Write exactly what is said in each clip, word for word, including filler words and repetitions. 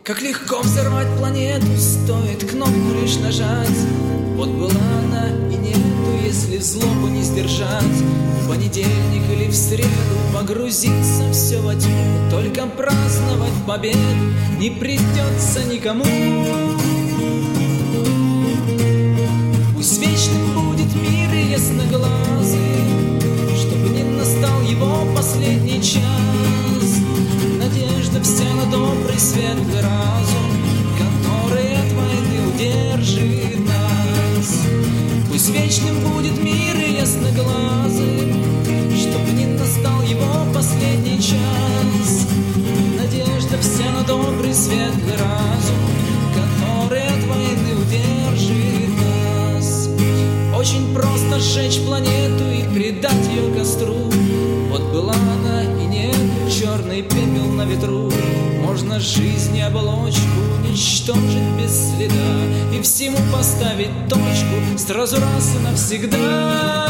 Как легко взорвать планету, стоит кнопку лишь нажать. Вот была она и нету, если злобу не сдержать. В понедельник или в среду погрузиться все во тьму. Только праздновать победу не придется никому. Пусть вечным будет мир и ясноглазый, чтобы не настал его последний час. Надежда вся на добрый светлый разум, который от войны удержит нас. Пусть вечным будет мир и ясноглазый, чтобы не настал его последний час. Надежда вся на добрый светлый разум, который от войны удержит нас. Очень просто сжечь планету и предать ее костру. Вот была она и нет, черный пепел на ветру. Можно жизнь и оболочку уничтожить без следа и всему поставить точку сразу раз и навсегда.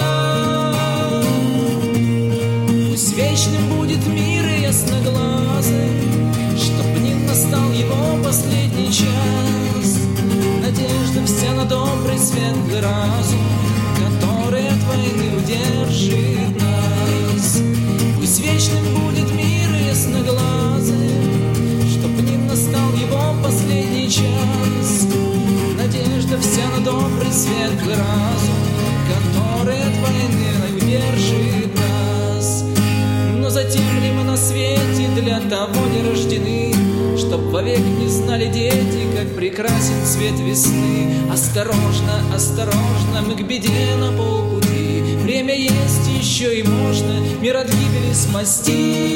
Пусть вечным будет мир и ясноглазый, чтоб не настал его последний час. Надежда вся на добрый светлый разум, который от войны удержит нас. Пусть вечным будет мир и ясноглазый, чтоб не настал его последний час. Надежда вся на добрый светлый разум, который от войны удержит нас. Но затем ли мы на свете для того не рождены, чтоб вовек не знали дети, как прекрасен цвет весны. Осторожно, осторожно, мы к беде на полпути. Время есть еще и можно мир от гибели спасти.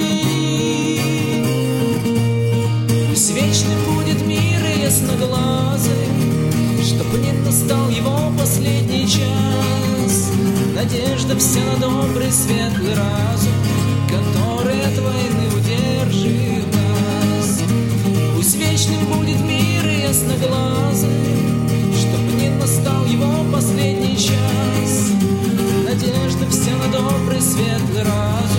Пусть вечным будет мир и ясноглазый, чтоб не настал его последний час. Надежда вся на добрый светлый разум, который от войны удержит нас. Пусть вечным будет мир и ясноглазый, чтоб не настал его последний час. Надежда вся на добрый светлый разум,